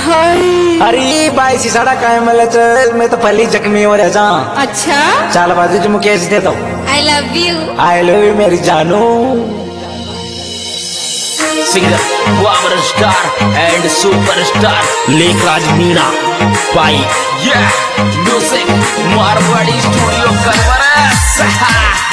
अरे भाई सी सड़क है मतलब चल मैं तो पहले जख्मी हो रहा जा। अच्छा चल बाजू जो मुकेश दे दो। आई लव यू मेरी जानू। Singer power star and superstar Lekhraj Meena पाई म्यूजिक मारवाड़ी स्टूडियो करवरस।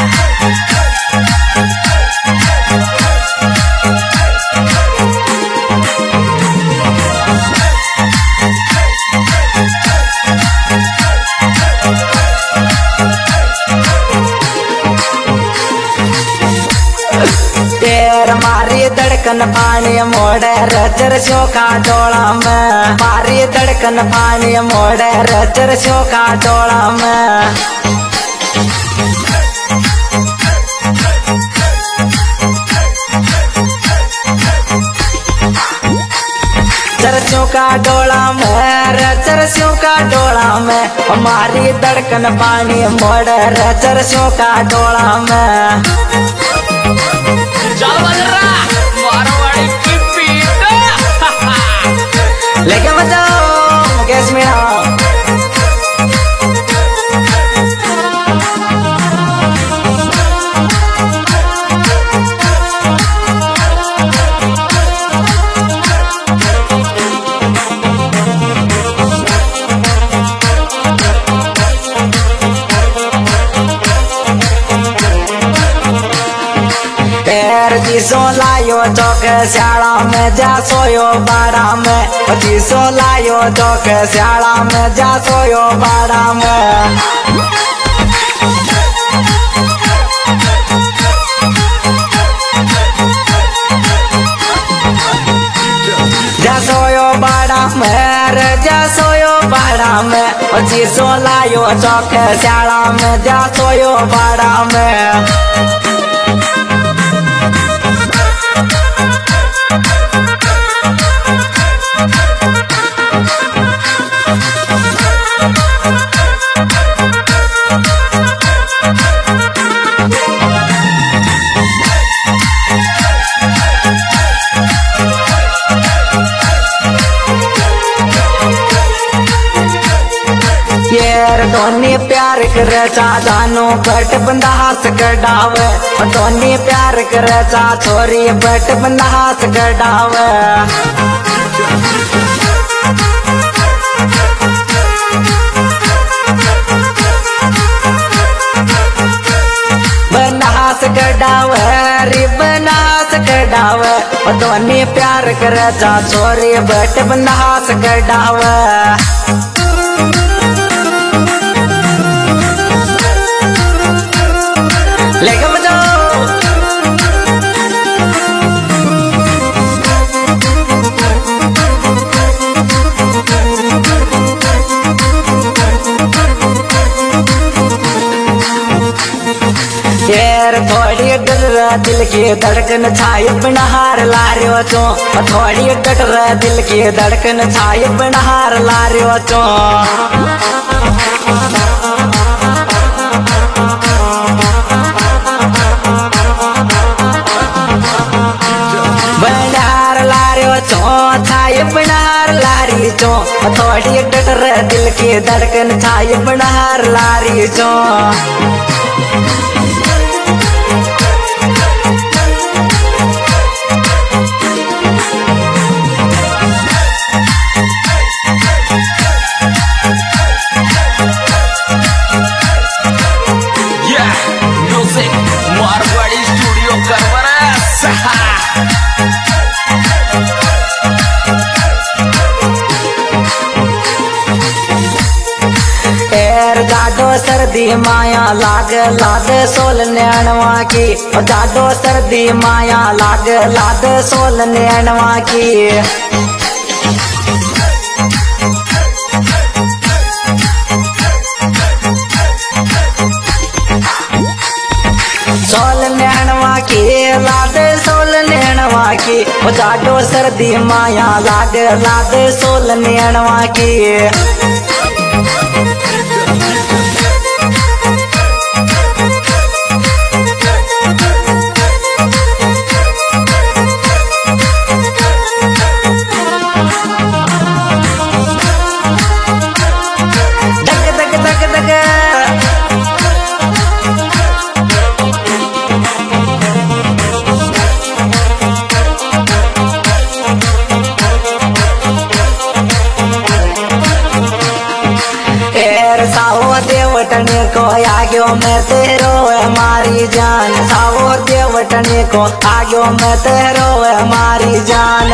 मारी धड़कन पानी मोड़े रचरस्यों का डोला में। मारी धड़कन पानी मोड़े रचरस्यों का डोला में। चरस्यों का डोला में रचरस्यों का डोला में। हमारी धड़कन पानी मोड़े रचरस्यों का डोला में। मारवाड़ी की पीठ लेके बजाओ मुकेश मीणा। जीसो लायो चौक श्याला में जा सोयो बाड़ा में। जीसो लायो चौक श्याला में जा सोयो बाड़ा में। जा सोयो बाड़ा में जा सोयो बाड़ा में। जीसो लायो चौक श्याला में जा सोयो बाड़ा में। दोनी प्यार करे चा जानो बट बंदा हाथ कटावे। दोनी प्यार करे चा छोरी बट बंदा हाथ कटावे। बनास कटावे रे बनास कटावे। दोनी प्यार करे चा छोरी बट बंदा हाथ कटावे। लेके बजाओ यार थोड़ी डर दिल की धड़कन छाई बनहार ला रियो चो। थोड़ी डर दिल की धड़कन छाई बनहार ला रियो चो। बनार लारी चो थोड़ी डर दिल की धड़कन छाई बनार लारी चो। म्यूजिक मारवाड़ी स्टूडियो करवरस। जाडो सर्दी माया लाग लाद सोल नैनवा की। जाडो सर्दी माया लाग लाद सोल नैनवा की। सोल नैनवा की लाद सोल नैनवा की। जाडो सर्दी माया लाग लाद सोल नैनवा की। आग्यो में तेरो है मारी जान, सावो देवटनी को आग्यो में तेरो है मारी जान।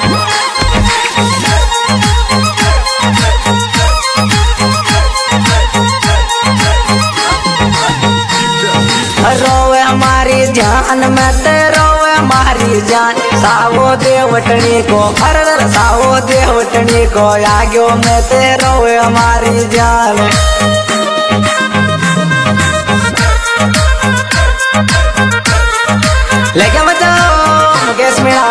रोवे हमारी जान में तेरो है मारी जान, सावो देवटनी को हर सावो देवटनी को आग्यो में तेरो है हमारी जान। लेके बचाओ मुकेश मीणा।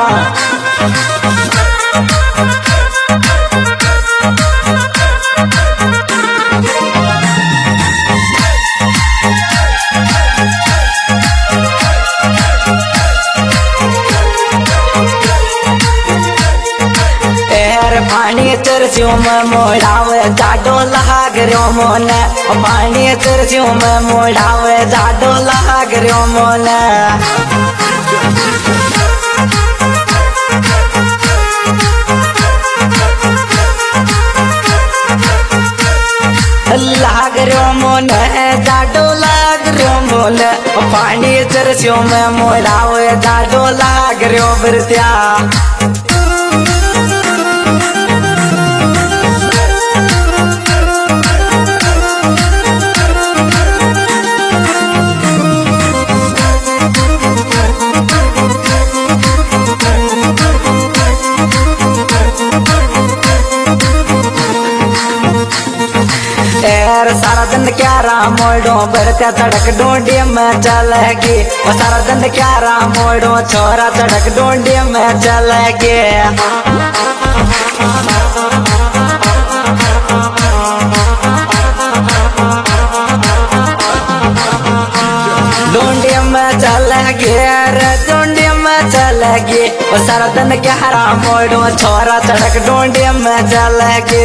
पानी चरसियों में मोड़ावे जाडो लाग रयो मोने, पानी चरसियों में मोड़ावे जाडो लाग रयो मोने। लाग रयो मोने जाडो लाग रयो मोने, पानी चरसियों में मोड़ावे जाडो लाग रयो बिरतिया। सारा दिन क्या रामोड़ो बढ़ते सड़क डोंडी में चलेगी, सारा दिन क्या रामोड़ो छोरा सड़क डोंडी में चलेगी। डोंडी में चलेगी रे डोंडी में चलेगी, सारा दिन क्या रामोड़ो छोरा सड़क डोंडी में चलेगी।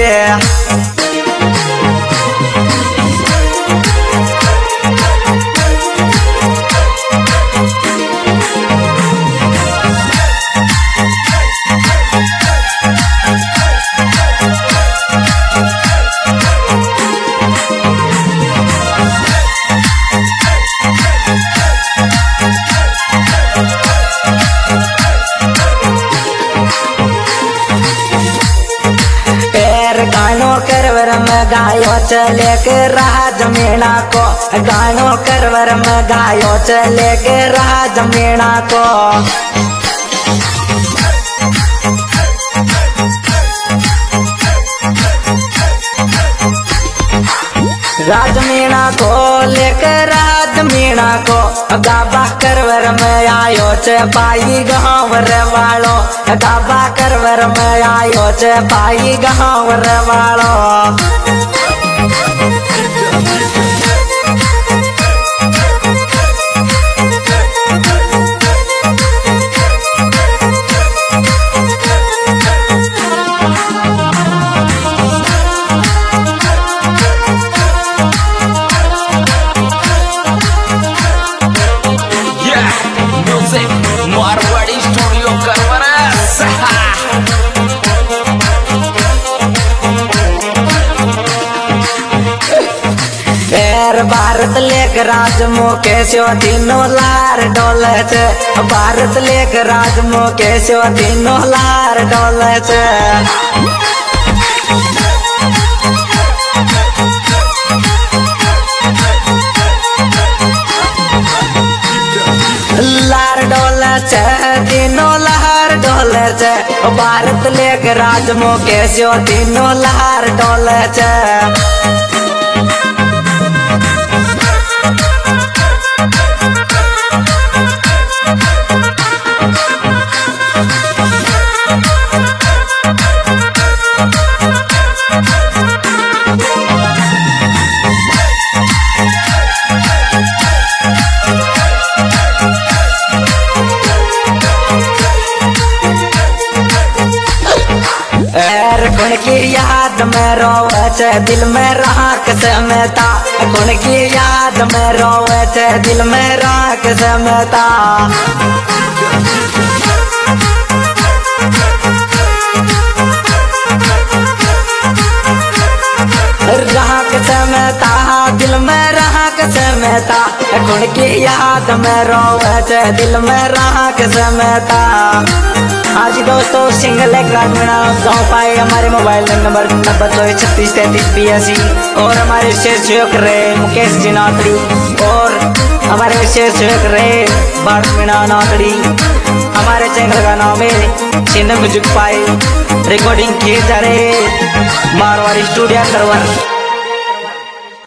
गानो करवर में गायो चले के राज मीणा को, गानो करवर में गायो चले के राज मीणा को। राज मीणा को लेकर राज मीणा को, गाबा करवर में आयो चे पाई गाँव रे वालो, गाबा करवर में आयो चे पाई गाँव रे वालो। मारवाड़ी स्टूडियो करवरा भारत लेक राज मुकेशो तीनों लार डोले छे, भारत लेक राज मुकेशो तीनों लार डोले छे। लार डोले छे तीनों लार डोले छे, भारत लेक राज मुकेशो तीनों लार डोले छे। कौन की याद में रोवे छे दिल में राख समेता, कौन की याद में रोवे छे दिल में राख समेता। राख समेता दिल में राख समेता। गुण की याद में रोवे दिल में राख समेता। आज दोस्तों सिंगल एक रात में गाँव पाए हमारे मोबाइल नंबर 90363382 और हमारे विशेष सहयोग रहे मुकेश जी नाथड़ी और हमारे विशेष सहयोग रहे भारत मीणा नाथड़ी। हमारे चैनल का नाम है सिंध म्यूजिक पाए। रिकॉर्डिंग किए जा रहे मारवाड़ी स्टूडियो करवर।